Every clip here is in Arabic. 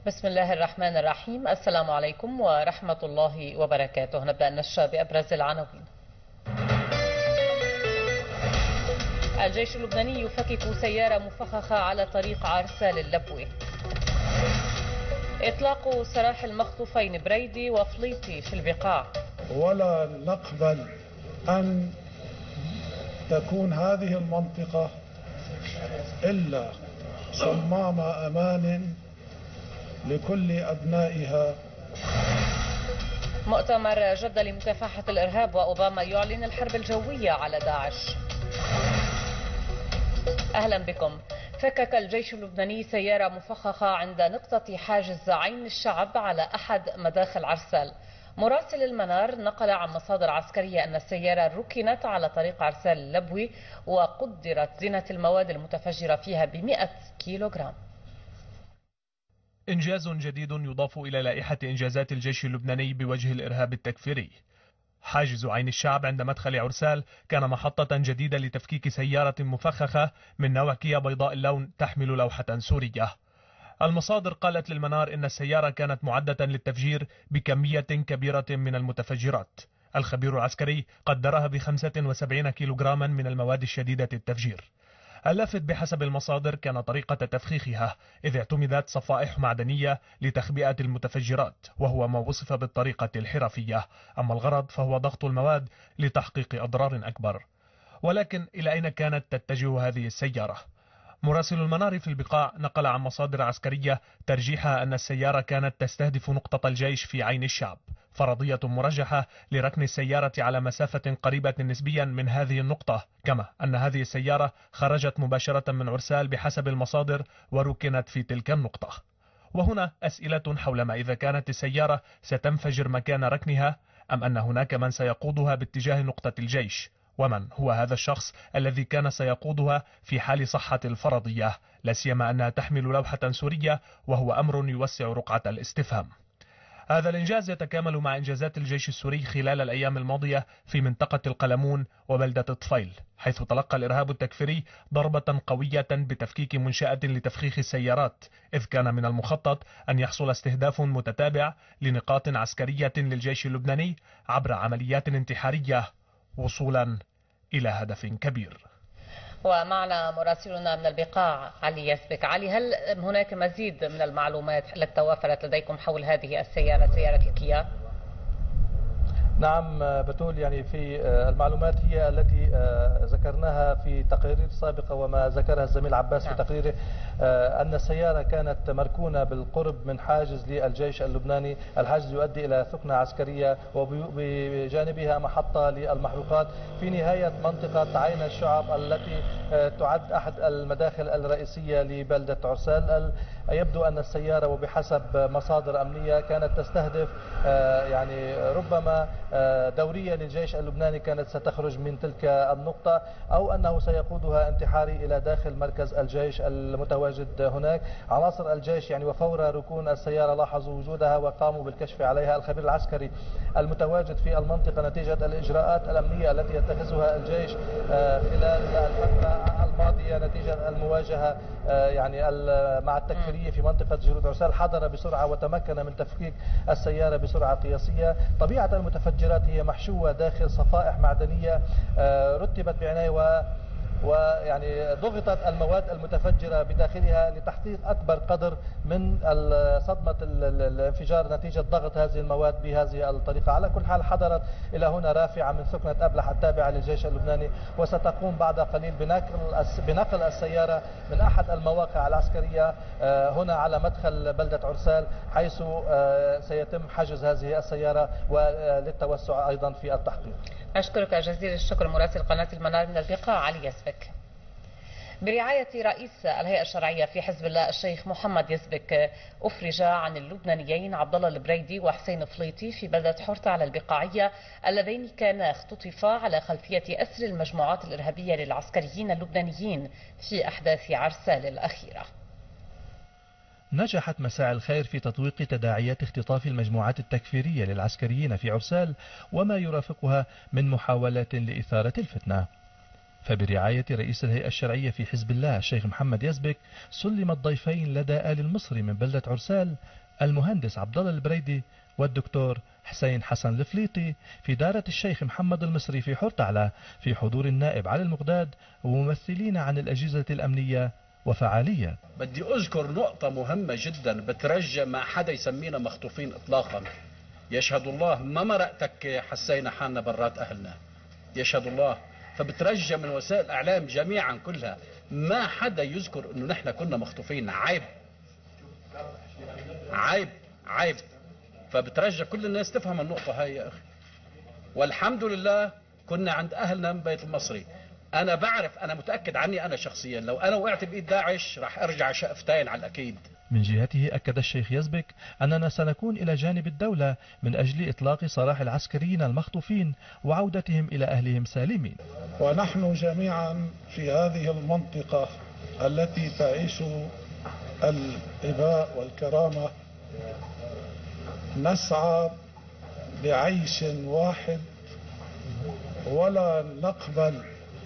بسم الله الرحمن الرحيم. السلام عليكم ورحمة الله وبركاته. نبدأ النشرة بأبرز العناوين. الجيش اللبناني يفكك سيارة مفخخة على طريق عرسال اللبوي. إطلاق سراح المخطوفين بريدي وفليطي في البقاع. ولا نقبل أن تكون هذه المنطقة إلا صمام أمان لكل أبنائها. مؤتمر جدة لمكافحة الإرهاب وأوباما يعلن الحرب الجوية على داعش. أهلا بكم. فكك الجيش اللبناني سيارة مفخخة عند نقطة حاجز عين الشعب على أحد مداخل عرسال. مراسل المنار نقل عن مصادر عسكرية أن السيارة ركنت على طريق عرسال اللبوي وقدرت زنة المواد المتفجرة فيها ب100 كيلوغرام. إنجاز جديد يضاف إلى لائحة إنجازات الجيش اللبناني بوجه الإرهاب التكفيري. حاجز عين الشعب عند مدخل عرسال كان محطة جديدة لتفكيك سيارة مفخخة من نوع كيا بيضاء اللون تحمل لوحة سورية. المصادر قالت للمنار إن السيارة كانت معدة للتفجير بكمية كبيرة من المتفجرات. الخبير العسكري قدرها ب75 كيلوغراما من المواد الشديدة التفجير. اللافت بحسب المصادر كان طريقة تفخيخها إذ اعتمدت صفائح معدنية لتخبئة المتفجرات، وهو ما وصف بالطريقة الحرفية، أما الغرض فهو ضغط المواد لتحقيق أضرار أكبر. ولكن إلى أين كانت تتجه هذه السيارة؟ مراسل المنار في البقاع نقل عن مصادر عسكرية ترجيحها أن السيارة كانت تستهدف نقطة الجيش في عين الشعب، فرضية مرجحة لركن السيارة على مسافة قريبة نسبيا من هذه النقطة، كما أن هذه السيارة خرجت مباشرة من عرسال بحسب المصادر وركنت في تلك النقطة. وهنا أسئلة حول ما إذا كانت السيارة ستنفجر مكان ركنها، أم أن هناك من سيقودها باتجاه نقطة الجيش، ومن هو هذا الشخص الذي كان سيقودها في حال صحة الفرضية، لا سيما أنها تحمل لوحة سورية وهو أمر يوسع رقعة الاستفهام. هذا الإنجاز يتكامل مع إنجازات الجيش السوري خلال الأيام الماضية في منطقة القلمون وبلدة طفيل، حيث تلقى الإرهاب التكفيري ضربة قوية بتفكيك منشأة لتفخيخ السيارات، إذ كان من المخطط أن يحصل استهداف متتابع لنقاط عسكرية للجيش اللبناني عبر عمليات انتحارية وصولا إلى هدف كبير. ومعنا مراسلنا من البقاع علي يسبك. علي، هل هناك مزيد من المعلومات التي توافرت لديكم حول هذه السيارة، سيارة الكيا؟ نعم بتول، يعني في المعلومات هي التي ذكرناها في تقارير سابقة وما ذكرها الزميل عباس في تقريره، أن السيارة كانت مركونة بالقرب من حاجز للجيش اللبناني. الحاجز يؤدي إلى ثكنة عسكرية وبجانبها محطة للمحروقات في نهاية منطقة عين الشعب التي تعد أحد المداخل الرئيسية لبلدة عرسال. يبدو أن السيارة وبحسب مصادر أمنية كانت تستهدف يعني ربما دورية للجيش اللبناني كانت ستخرج من تلك النقطة، أو أنه سيقودها انتحاري إلى داخل مركز الجيش المتواجد هناك. عناصر الجيش يعني وفور ركون السيارة لاحظوا وجودها وقاموا بالكشف عليها. الخبير العسكري المتواجد في المنطقة نتيجة الإجراءات الأمنية التي يتخذها الجيش خلال الفترة الماضية نتيجة المواجهة يعني مع التكفيرية في منطقة جنود عرسال، حضر بسرعة وتمكن من تفكيك السيارة بسرعة قياسية. طبيعة المتفجرات هي محشوة داخل صفائح معدنية رتبت بعناية ويعني ضغطت المواد المتفجرة بداخلها لتحقيق أكبر قدر من صدمة الانفجار نتيجة ضغط هذه المواد بهذه الطريقة. على كل حال حضرت إلى هنا رافعة من ثكنة أبلح التابعة للجيش اللبناني، وستقوم بعد قليل بنقل السيارة من أحد المواقع العسكرية هنا على مدخل بلدة عرسال، حيث سيتم حجز هذه السيارة وللتوسع أيضا في التحقيق. أشكرك جزيل الشكر مراسل قناة المنار من البقاع علي يسبك. برعاية رئيس الهيئة الشرعية في حزب الله الشيخ محمد يسبك، أفرج عن اللبنانيين عبد الله البريدي وحسين فليطي في بلدة حورتة على البقاعية اللذين كانا اختطفا على خلفية أسر المجموعات الإرهابية للعسكريين اللبنانيين في أحداث عرسال الأخيرة. نجحت مساعي الخير في تطويق تداعيات اختطاف المجموعات التكفيرية للعسكريين في عرسال وما يرافقها من محاولات لإثارة الفتنة. فبرعاية رئيس الهيئة الشرعية في حزب الله الشيخ محمد يزبك سلم الضيفين لدى آل المصري من بلدة عرسال المهندس عبدالله البريدي والدكتور حسين حسن الفليطي في دارة الشيخ محمد المصري في حورتعلة في حضور النائب علي المقداد وممثلين عن الأجهزة الأمنية وفعالية. بدي أذكر نقطة مهمة جدا بترجى ما حدا يسمينا مخطوفين إطلاقا. يشهد الله ما مرأتك حسينا حالنا برات أهلنا، يشهد الله. فبترجى من وسائل الإعلام جميعا كلها ما حدا يذكر إنه نحن كنا مخطوفين. عيب عيب عيب. فبترجى كل الناس تفهم النقطة هاي يا أخي. والحمد لله كنا عند أهلنا من بيت المصري. أنا بعرف، أنا متأكد عني أنا شخصيا لو أنا وقعت بإيد داعش راح أرجع شقفتين على الأكيد. من جهته أكد الشيخ يزبك أننا سنكون إلى جانب الدولة من أجل إطلاق سراح العسكريين المخطوفين وعودتهم إلى أهلهم سالمين. ونحن جميعا في هذه المنطقة التي تعيش الإباء والكرامة نسعى لعيش واحد، ولا نقبل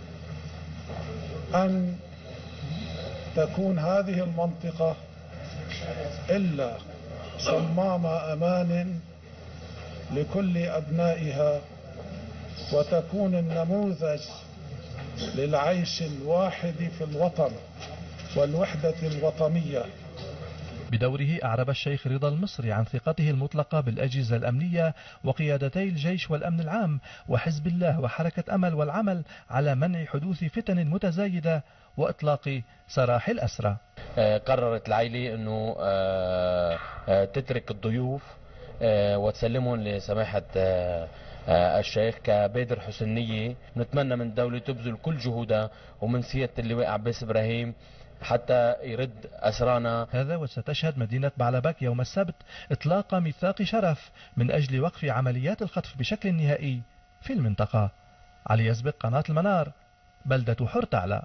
أن تكون هذه المنطقة إلا صمام أمان لكل أبنائها، وتكون النموذج للعيش الواحد في الوطن والوحدة الوطنية. بدوره أعرب الشيخ رضا المصري عن ثقته المطلقة بالأجهزة الأمنية وقيادتي الجيش والأمن العام وحزب الله وحركة أمل والعمل على منع حدوث فتن متزايدة وإطلاق سراح الأسرى. قررت العائلة أنه تترك الضيوف وتسلمهم لسماحة الشيخ كبادر حسن نية. نتمنى من الدولة تبذل كل جهودها ومن سيادة اللواء عباس إبراهيم حتى يرد أسرانا. هذا وستشهد مدينة بعلبك يوم السبت إطلاق ميثاق شرف من أجل وقف عمليات الخطف بشكل نهائي في المنطقة. علي يزبق، قناة المنار، بلدة حورتعلة.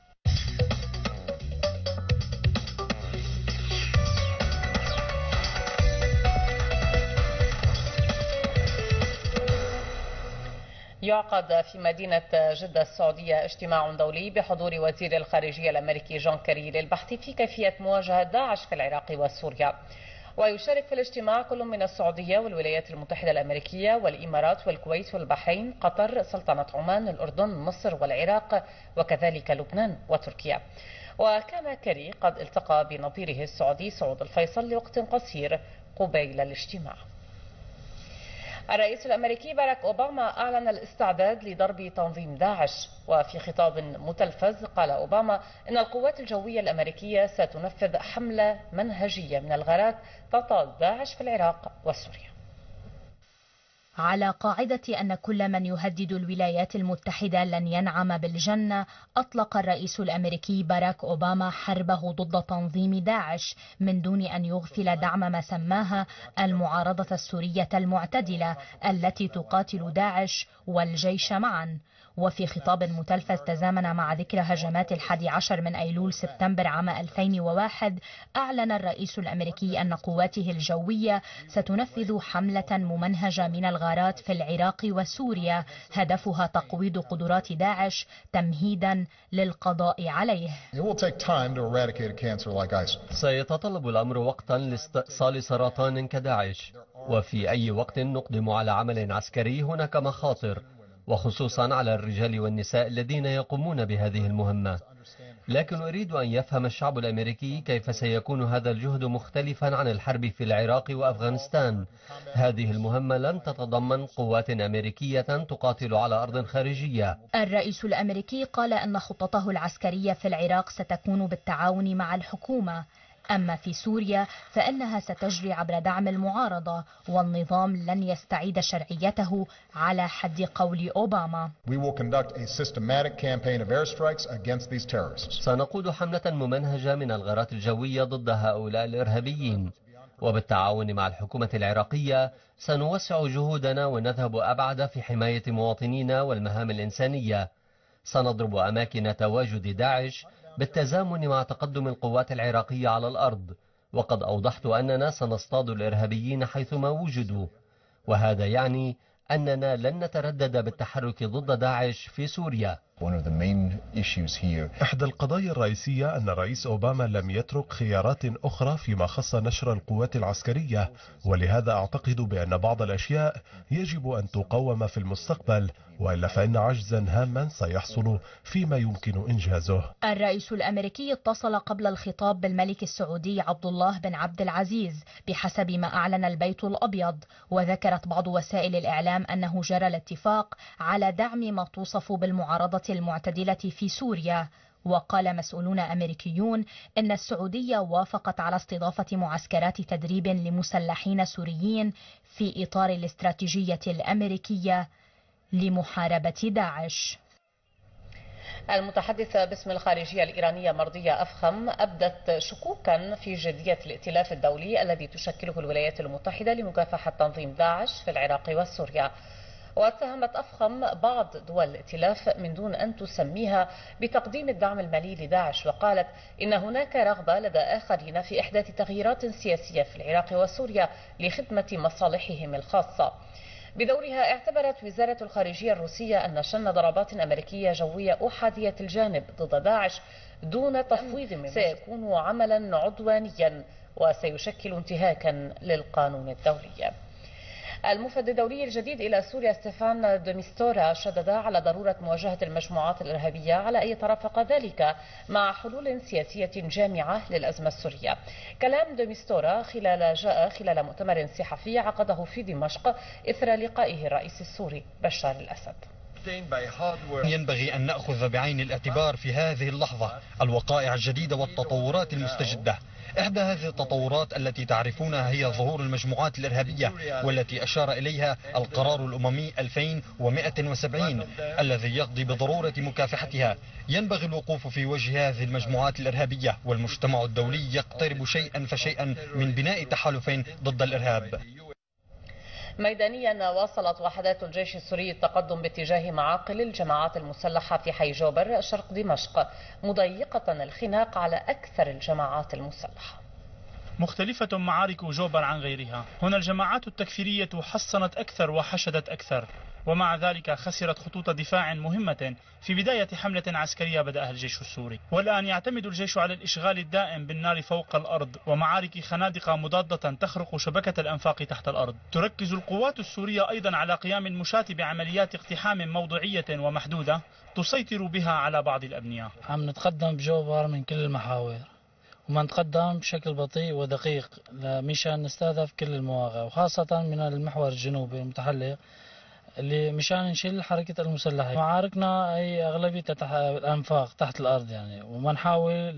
يعقد في مدينة جدة السعودية اجتماع دولي بحضور وزير الخارجية الأمريكي جون كيري للبحث في كيفية مواجهة داعش في العراق وسوريا. ويشارك في الاجتماع كل من السعودية والولايات المتحدة الأمريكية والإمارات والكويت والبحرين، قطر، سلطنة عمان، الأردن، مصر والعراق، وكذلك لبنان وتركيا. وكان كيري قد التقى بنظيره السعودي سعود الفيصل لوقت قصير قبيل الاجتماع. الرئيس الأمريكي باراك أوباما أعلن الاستعداد لضرب تنظيم داعش، وفي خطاب متلفز قال أوباما إن القوات الجوية الأمريكية ستنفذ حملة منهجية من الغارات تطال داعش في العراق وسوريا. على قاعدة أن كل من يهدد الولايات المتحدة لن ينعم بالجنة، أطلق الرئيس الأمريكي باراك أوباما حربه ضد تنظيم داعش من دون أن يغفل دعم ما سماها المعارضة السورية المعتدلة التي تقاتل داعش والجيش معا. وفي خطاب متلفز تزامن مع ذكرى هجمات 11 من أيلول سبتمبر عام 2001، أعلن الرئيس الأمريكي أن قواته الجوية ستنفذ حملة ممنهجة من الغارات في العراق وسوريا هدفها تقويض قدرات داعش تمهيدا للقضاء عليه. سيتطلب الأمر وقتا لاستئصال سرطان كداعش، وفي أي وقت نقدم على عمل عسكري هناك مخاطر، وخصوصا على الرجال والنساء الذين يقومون بهذه المهمة. لكن أريد أن يفهم الشعب الأمريكي كيف سيكون هذا الجهد مختلفا عن الحرب في العراق وأفغانستان. هذه المهمة لن تتضمن قوات أمريكية تقاتل على أرض خارجية. الرئيس الأمريكي قال أن خطته العسكرية في العراق ستكون بالتعاون مع الحكومة، أما في سوريا فإنها ستجري عبر دعم المعارضة، والنظام لن يستعيد شرعيته على حد قول أوباما. سنقود حملة ممنهجة من الغارات الجوية ضد هؤلاء الإرهابيين، وبالتعاون مع الحكومة العراقية سنوسع جهودنا ونذهب أبعد في حماية مواطنينا والمهام الإنسانية. سنضرب أماكن تواجد داعش بالتزامن مع تقدم القوات العراقية على الأرض، وقد أوضحت أننا سنصطاد الإرهابيين حيثما وجدوا، وهذا يعني أننا لن نتردد بالتحرك ضد داعش في سوريا. إحدى القضايا الرئيسية أن الرئيس أوباما لم يترك خيارات أخرى فيما خص نشر القوات العسكرية، ولهذا أعتقد بأن بعض الأشياء يجب أن تقوم في المستقبل، وإلا فإن عجزا هاما سيحصل فيما يمكن إنجازه. الرئيس الأمريكي اتصل قبل الخطاب بالملك السعودي عبد الله بن عبد العزيز بحسب ما أعلن البيت الأبيض، وذكرت بعض وسائل الإعلام أنه جرى الاتفاق على دعم ما توصف بالمعارضة المعتدلة في سوريا. وقال مسؤولون أمريكيون إن السعودية وافقت على استضافة معسكرات تدريب لمسلحين سوريين في إطار الاستراتيجية الأمريكية لمحاربة داعش. المتحدثة باسم الخارجية الإيرانية مرضية أفخم أبدت شكوكا في جدية الائتلاف الدولي الذي تشكله الولايات المتحدة لمكافحة تنظيم داعش في العراق وسوريا. واتهمت أفخم بعض دول الائتلاف من دون أن تسميها بتقديم الدعم المالي لداعش، وقالت إن هناك رغبة لدى آخرين في إحداث تغييرات سياسية في العراق وسوريا لخدمة مصالحهم الخاصة. بدورها اعتبرت وزارة الخارجية الروسية أن شن ضربات أمريكية جوية أحادية الجانب ضد داعش دون تفويض من سيكون عملا عدوانيا وسيشكل انتهاكا للقانون الدولي. المفد الدولي الجديد إلى سوريا ستيفان دي ميستورا شدد على ضرورة مواجهة المجموعات الإرهابية على أن يترافق ذلك مع حلول سياسية جامعة للأزمة السورية. كلام دي ميستورا جاء خلال مؤتمر صحفي عقده في دمشق إثر لقائه الرئيس السوري بشار الأسد. ينبغي أن نأخذ بعين الاعتبار في هذه اللحظة الوقائع الجديدة والتطورات المستجدة. إحدى هذه التطورات التي تعرفونها هي ظهور المجموعات الإرهابية، والتي أشار إليها القرار الأممي 2170 الذي يقضي بضرورة مكافحتها. ينبغي الوقوف في وجه هذه المجموعات الإرهابية، والمجتمع الدولي يقترب شيئا فشيئا من بناء تحالفين ضد الإرهاب. ميدانيا واصلت وحدات الجيش السوري التقدم باتجاه معاقل الجماعات المسلحة في حي جوبر شرق دمشق، مضيقة الخناق على أكثر الجماعات المسلحة. مختلفة معارك جوبر عن غيرها، هنا الجماعات التكفيرية حصنت أكثر وحشدت أكثر، ومع ذلك خسرت خطوط دفاع مهمة في بداية حملة عسكرية بدأها الجيش السوري. والآن يعتمد الجيش على الإشغال الدائم بالنار فوق الأرض ومعارك خنادق مضادة تخرق شبكة الأنفاق تحت الأرض. تركز القوات السورية أيضا على قيام المشاة بعمليات اقتحام موضوعية ومحدودة تسيطر بها على بعض الأبنية. عم نتقدم بجوبر من كل المحاور، وما نتقدم بشكل بطيء ودقيق مشان نستهدف كل المواقع، وخاصة من المحور الجنوبي المتحلق اللي مشان نشيل حركة المسلحة. معاركنا هي أغلبية الأنفاق تحت الأرض يعني، وما نحاول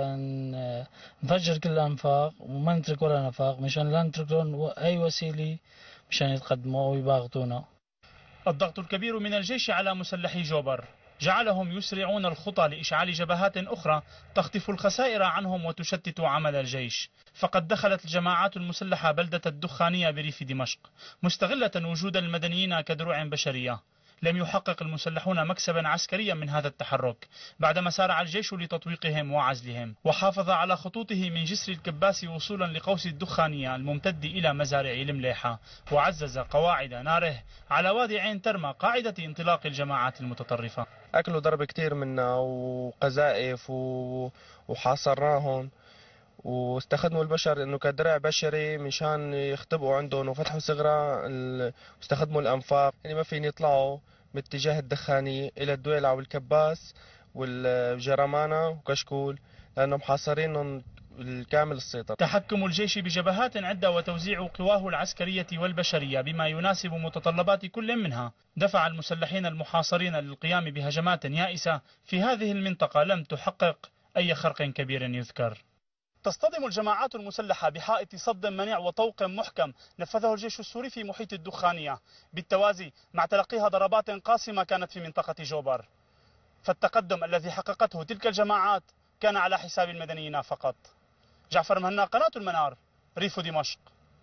نفجر كل الأنفاق وما نترك ولا نفاق مشان لا نترك لهم أي وسيلة مشان يتقدموا ويباغتونا. الضغط الكبير من الجيش على مسلحي جوبر جعلهم يسرعون الخطى لإشعال جبهات أخرى تخطف الخسائر عنهم وتشتت عمل الجيش. فقد دخلت الجماعات المسلحة بلدة الدخانية بريف دمشق مستغلة وجود المدنيين كدروع بشرية. لم يحقق المسلحون مكسبا عسكريا من هذا التحرك بعدما سارع الجيش لتطويقهم وعزلهم، وحافظ على خطوطه من جسر الكباس وصولا لقوس الدخانية الممتد إلى مزارع المليحة، وعزز قواعد ناره على وادي عين ترمى قاعدة انطلاق الجماعات المتطرفة. أكلوا ضرب كتير منا وقذائف وحاصرناهم، واستخدموا البشر انه كدرع بشري مشان يختبئوا عندهم، وفتحوا ثغرة واستخدموا الانفاق. يعني ما فين يطلعوا باتجاه الدخانية الى الدويلع والكباس والجرمانة وكشكول لانهم حاصرينهم الكامل السيطرة. تحكم الجيش بجبهات عدة وتوزيع قواه العسكرية والبشرية بما يناسب متطلبات كل منها دفع المسلحين المحاصرين للقيام بهجمات يائسة في هذه المنطقة لم تحقق أي خرق كبير يذكر. تصطدم الجماعات المسلحة بحائط صد منيع وطوق محكم نفذه الجيش السوري في محيط الدخانية بالتوازي مع تلقيها ضربات قاسمة كانت في منطقة جوبر. فالتقدم الذي حققته تلك الجماعات كان على حساب المدنيين فقط. جعفر مهنا، قناة المنار، ريف دمشق.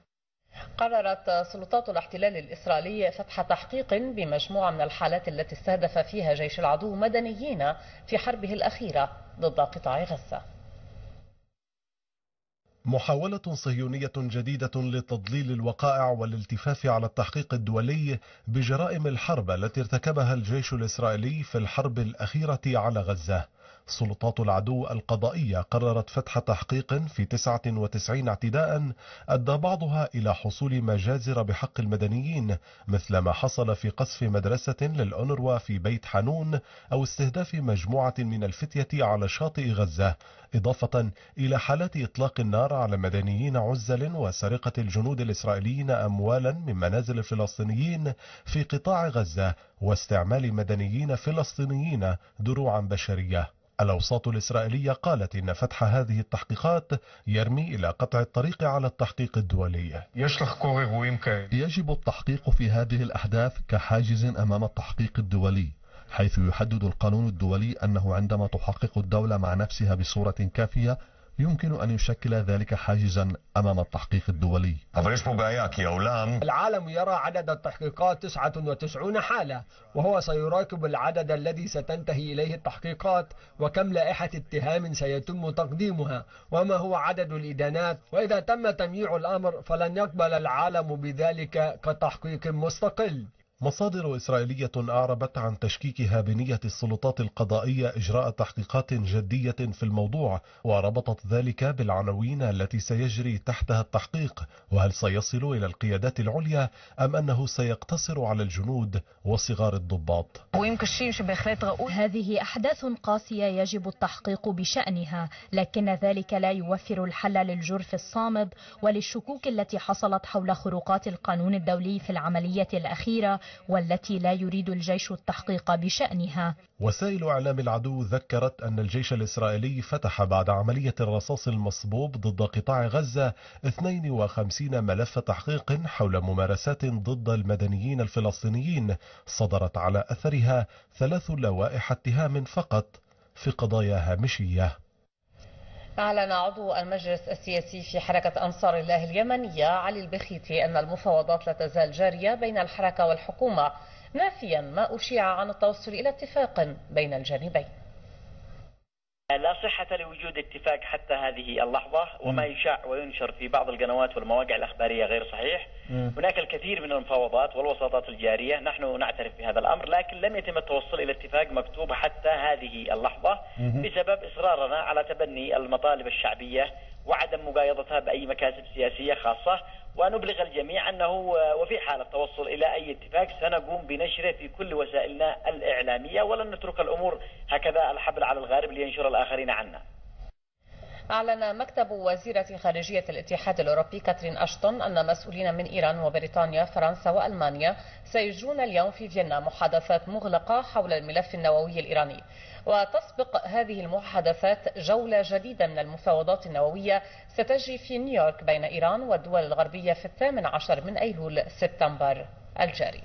قررت سلطات الاحتلال الإسرائيلي فتح تحقيق بمجموعة من الحالات التي استهدف فيها جيش العدو مدنيين في حربه الأخيرة ضد قطاع غزة. محاولة صهيونية جديدة لتضليل الوقائع والالتفاف على التحقيق الدولي بجرائم الحرب التي ارتكبها الجيش الإسرائيلي في الحرب الأخيرة على غزة. سلطات العدو القضائية قررت فتح تحقيق في 99 اعتداء أدى بعضها إلى حصول مجازر بحق المدنيين، مثل ما حصل في قصف مدرسة للأونروا في بيت حانون أو استهداف مجموعة من الفتية على شاطئ غزة، إضافة إلى حالات إطلاق النار على مدنيين عزل وسرقة الجنود الإسرائيليين أموالا من منازل الفلسطينيين في قطاع غزة واستعمال مدنيين فلسطينيين دروعا بشرية. الأوساط الإسرائيلية قالت إن فتح هذه التحقيقات يرمي إلى قطع الطريق على التحقيق الدولي. يجب التحقيق في هذه الأحداث كحاجز أمام التحقيق الدولي، حيث يحدد القانون الدولي أنه عندما تحقق الدولة مع نفسها بصورة كافية يمكن أن يشكل ذلك حاجزا أمام التحقيق الدولي. العالم يرى عدد التحقيقات 99 حالة، وهو سيراقب العدد الذي ستنتهي إليه التحقيقات وكم لائحة اتهام سيتم تقديمها وما هو عدد الإدانات، وإذا تم تمييع الأمر فلن يقبل العالم بذلك كتحقيق مستقل. مصادر إسرائيلية أعربت عن تشكيكها بنية السلطات القضائية إجراء تحقيقات جدية في الموضوع، وربطت ذلك بالعناوين التي سيجري تحتها التحقيق، وهل سيصل إلى القيادات العليا أم أنه سيقتصر على الجنود وصغار الضباط. هذه أحداث قاسية يجب التحقيق بشأنها، لكن ذلك لا يوفر الحل للجرف الصامد وللشكوك التي حصلت حول خروقات القانون الدولي في العملية الأخيرة والتي لا يريد الجيش التحقيق بشأنها. وسائل إعلام العدو ذكرت أن الجيش الإسرائيلي فتح بعد عملية الرصاص المصبوب ضد قطاع غزة 52 ملف تحقيق حول ممارسات ضد المدنيين الفلسطينيين صدرت على أثرها 3 لوائح اتهام فقط في قضايا هامشية. أعلن عضو المجلس السياسي في حركة أنصار الله اليمنية علي البخيتي أن المفاوضات لا تزال جارية بين الحركة والحكومة، نافيا ما أشيع عن التوصل إلى اتفاق بين الجانبين. لا صحة لوجود اتفاق حتى هذه اللحظة، وما يشاع وينشر في بعض القنوات والمواقع الأخبارية غير صحيح. هناك الكثير من المفاوضات والوساطات الجارية، نحن نعترف بهذا الأمر، لكن لم يتم التوصل إلى اتفاق مكتوب حتى هذه اللحظة بسبب إصرارنا على تبني المطالب الشعبية وعدم مقايضتها بأي مكاسب سياسية خاصة، ونبلغ الجميع أنه وفي حال التوصل إلى أي اتفاق سنقوم بنشره في كل وسائلنا الإعلامية، ولن نترك الأمور هكذا الحبل على الغارب لينشر الآخرين عنا. أعلن مكتب وزيرة خارجية الاتحاد الأوروبي كاترين أشتون أن مسؤولين من إيران وبريطانيا فرنسا وألمانيا سيجرون اليوم في فيينا محادثات مغلقة حول الملف النووي الإيراني، وتسبق هذه المحادثات جولة جديدة من المفاوضات النووية ستجري في نيويورك بين إيران والدول الغربية في 18 من أيلول سبتمبر الجاري.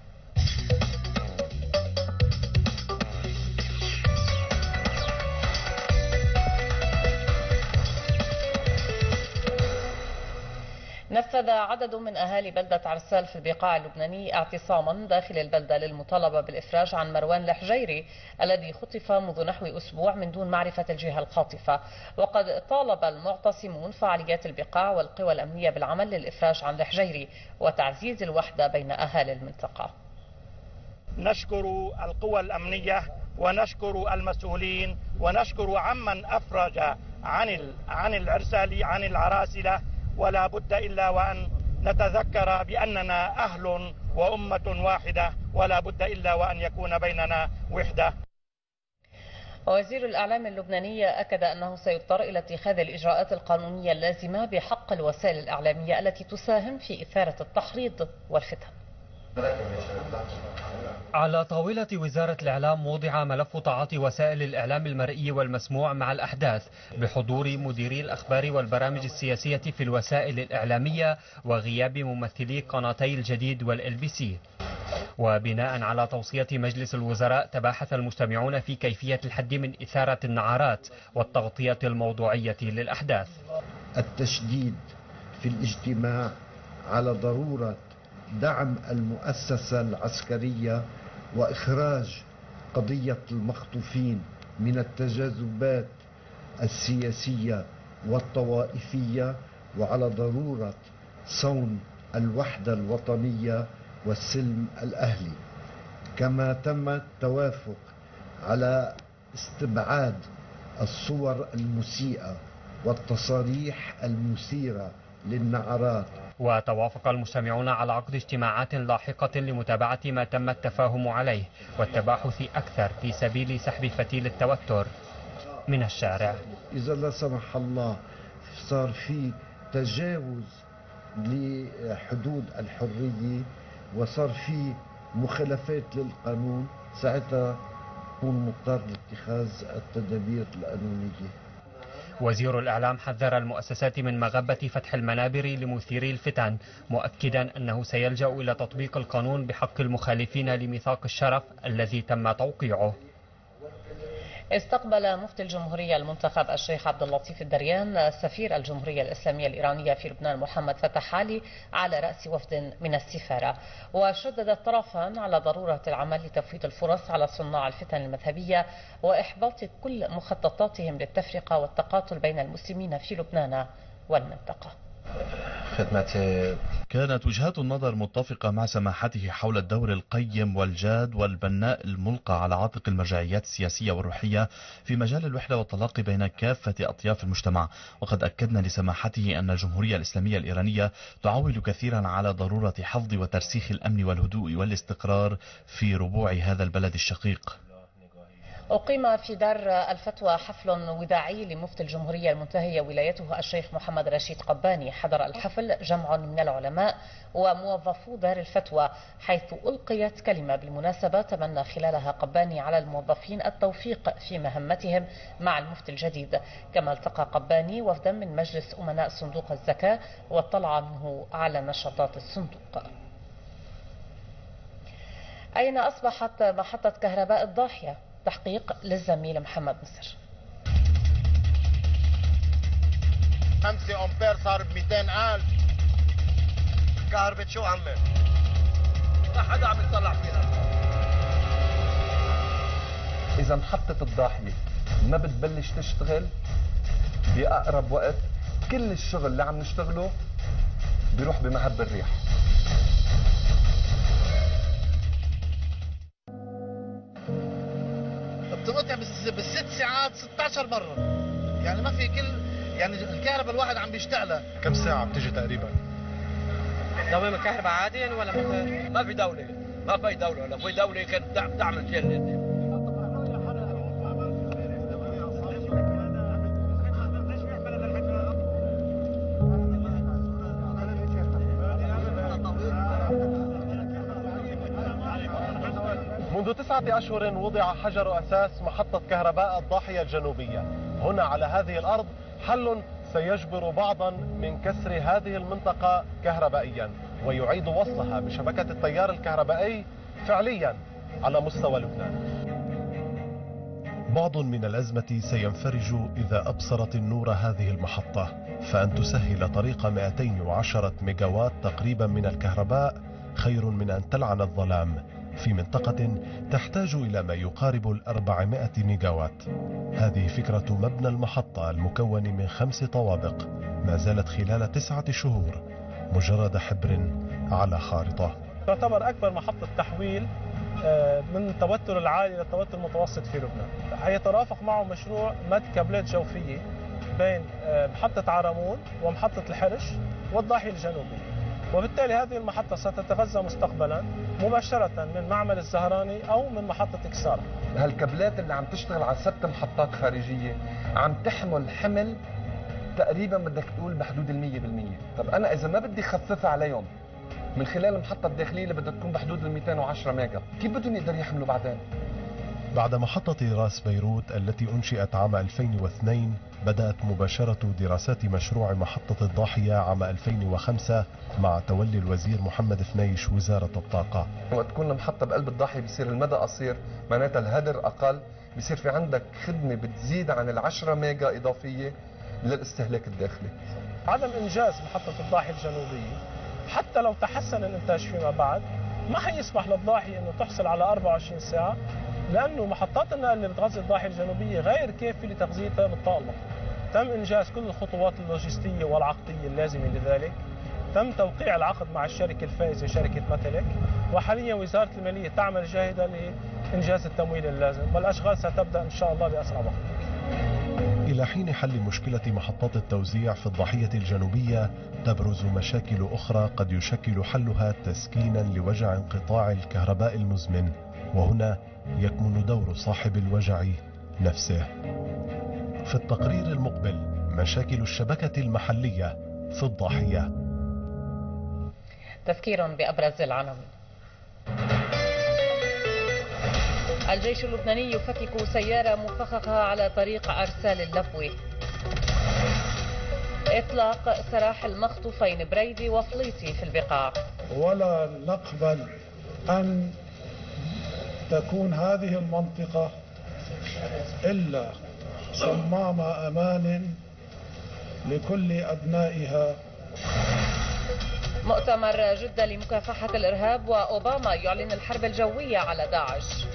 نفذ عدد من أهالي بلدة عرسال في البقاع اللبناني اعتصاما داخل البلدة للمطالبة بالإفراج عن مروان الحجيري الذي خطف منذ نحو أسبوع من دون معرفة الجهة الخاطفة. وقد طالب المعتصمون فعاليات البقاع والقوى الأمنية بالعمل للإفراج عن الحجيري وتعزيز الوحدة بين أهالي المنطقة. نشكر القوى الأمنية ونشكر المسؤولين ونشكر عمن أفرج عن العرسالي عن العراسلة، ولا بد إلا وأن نتذكر بأننا أهل وأمة واحدة، ولا بد إلا وأن يكون بيننا وحدة. وزير الإعلام اللبناني أكد أنه سيضطر إلى اتخاذ الإجراءات القانونية اللازمة بحق الوسائل الإعلامية التي تساهم في إثارة التحريض والفتن. على طاولة وزارة الإعلام وضع ملف تعاطي وسائل الإعلام المرئي والمسموع مع الأحداث بحضور مديري الأخبار والبرامج السياسية في الوسائل الإعلامية وغياب ممثلي قناتي الجديد والLBC. وبناء على توصية مجلس الوزراء تباحث المجتمعون في كيفية الحد من إثارة النعرات والتغطية الموضوعية للأحداث. التشديد في الاجتماع على ضرورة دعم المؤسسة العسكرية وإخراج قضية المخطوفين من التجاذبات السياسية والطوائفية وعلى ضرورة صون الوحدة الوطنية والسلم الأهلي. كما تم التوافق على استبعاد الصور المسيئة والتصاريح المثيرة للنعرات. وتوافق المجتمعون على عقد اجتماعات لاحقة لمتابعة ما تم التفاهم عليه والتباحث أكثر في سبيل سحب فتيل التوتر من الشارع. إذا لا سمح الله صار في تجاوز لحدود الحرية وصار في مخالفات للقانون، ساعتها يكون مضطر لاتخاذ التدابير القانونية. وزير الإعلام حذر المؤسسات من مغبة فتح المنابر لمثيري الفتن، مؤكدا أنه سيلجأ إلى تطبيق القانون بحق المخالفين لميثاق الشرف الذي تم توقيعه. استقبل مفتي الجمهورية المنتخب الشيخ عبد اللطيف الدريان سفير الجمهورية الإسلامية الإيرانية في لبنان محمد فتح علي على رأس وفد من السفارة، وشدد الطرفان على ضرورة العمل لتفويض الفرص على صناع الفتن المذهبية وإحباط كل مخططاتهم للتفرقة والتقاتل بين المسلمين في لبنان والمنطقة. كانت وجهات النظر متفقة مع سماحته حول الدور القيم والجاد والبناء الملقى على عاتق المرجعيات السياسية والروحية في مجال الوحدة والتلاقي بين كافة أطياف المجتمع. وقد أكدنا لسماحته أن الجمهورية الإسلامية الإيرانية تعول كثيرا على ضرورة حفظ وترسيخ الأمن والهدوء والاستقرار في ربوع هذا البلد الشقيق. أقيم في دار الفتوى حفل وداعي لمفتي الجمهورية المنتهية ولايته الشيخ محمد رشيد قباني. حضر الحفل جمع من العلماء وموظفو دار الفتوى، حيث ألقيت كلمة بالمناسبة تمنى خلالها قباني على الموظفين التوفيق في مهمتهم مع المفتي الجديد. كما التقى قباني وفدا من مجلس أمناء صندوق الزكاة واطلع منه على نشاطات الصندوق. أين أصبحت محطة كهرباء الضاحية؟ تحقيق للزميل محمد نصر. 5 أمبير صار ب 200,000. كهرباء شو عمي؟ ما حدا عم يطلع فينا. إذا محطة الضاحية ما بتبلش تشتغل بأقرب وقت، كل الشغل اللي عم نشتغله بيروح بمهب الريح. بتقطع بالست ساعات 16 مرة، يعني ما في يعني الكهرباء الواحد عم بيشتغلها. كم ساعة بتجي تقريبا؟ دوامة كهرباء عاديا ولا ما في دولة؟ ما في دولة، ولا في دولة كانت تعمل جنة. منذ 9 أشهر وضع حجر أساس محطة كهرباء الضاحية الجنوبية. هنا على هذه الأرض حل سيجبر بعضا من كسر هذه المنطقة كهربائيا ويعيد وصلها بشبكة التيار الكهربائي فعليا على مستوى لبنان. بعض من الأزمة سينفرج إذا أبصرت النور هذه المحطة، فأن تسهل طريق 210 ميجاوات تقريبا من الكهرباء خير من أن تلعن الظلام في منطقة تحتاج إلى ما يقارب 400 ميجاوات. هذه فكرة مبنى المحطة المكون من 5 طوابق، ما زالت خلال 9 شهور مجرد حبر على خارطة. تعتبر أكبر محطة تحويل من التوتر العالي للتوتر المتوسط في لبنان. حيترافق معه مشروع مد كابلات جوفية بين محطة عرمون ومحطة الحرش والضاحية الجنوبية، وبالتالي هذه المحطة ستتغذى مستقبلا مباشرة من معمل الزهراني أو من محطة إكسارة. هالكابلات اللي عم تشتغل على 6 محطات خارجية عم تحمل حمل تقريبا بدك تقول بحدود 100%. طب أنا إذا ما بدي خففها عليهم من خلال المحطة الداخلية اللي بدها تكون بحدود 210 ميجا، كيف بدهم يقدروا يحملوا بعدين؟ بعد محطة راس بيروت التي أنشئت عام 2002 بدأت مباشرة دراسات مشروع محطة الضاحية عام 2005 مع تولي الوزير محمد فنيش وزارة الطاقة. وقت تكون المحطة بقلب الضاحية بصير المدى قصير، معناتها الهدر أقل، بصير في عندك خدمة بتزيد عن 10 ميجا إضافية للاستهلاك الداخلي. عدم إنجاز محطة الضاحية الجنوبية حتى لو تحسن الإنتاج فيما بعد ما حيسمح للضاحية أنه تحصل على 24 ساعة، لأنه محطات النقل اللي بتغذي الضاحية الجنوبية غير كافية لتغذيتها بالطاقة المطلوبة. تم إنجاز كل الخطوات اللوجستية والعقدية اللازمة لذلك. تم توقيع العقد مع الشركة الفائزة شركة متلك، وحاليا وزارة المالية تعمل جاهدة لإنجاز التمويل اللازم، والأشغال ستبدأ إن شاء الله بأسرع وقت. إلى حين حل مشكلة محطات التوزيع في الضاحية الجنوبية تبرز مشاكل أخرى قد يشكل حلها تسكينا لوجع انقطاع الكهرباء المزمن، وهنا يكمن دور صاحب الوجع نفسه. في التقرير المقبل مشاكل الشبكة المحلية في الضاحية. تذكير بأبرز العناوين. الجيش اللبناني يفكك سيارة مفخخة على طريق أرسال اللبوي. إطلاق سراح المخطوفين بريدي وفليطي في البقاع. ولا نقبل أن تكون هذه المنطقة إلا صمام أمان لكل أبنائها. مؤتمر جدة لمكافحة الإرهاب وأوباما يعلن الحرب الجوية على داعش.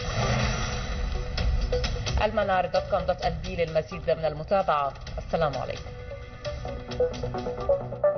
المنار.com.lb للمزيد من المتابعة. السلام عليكم.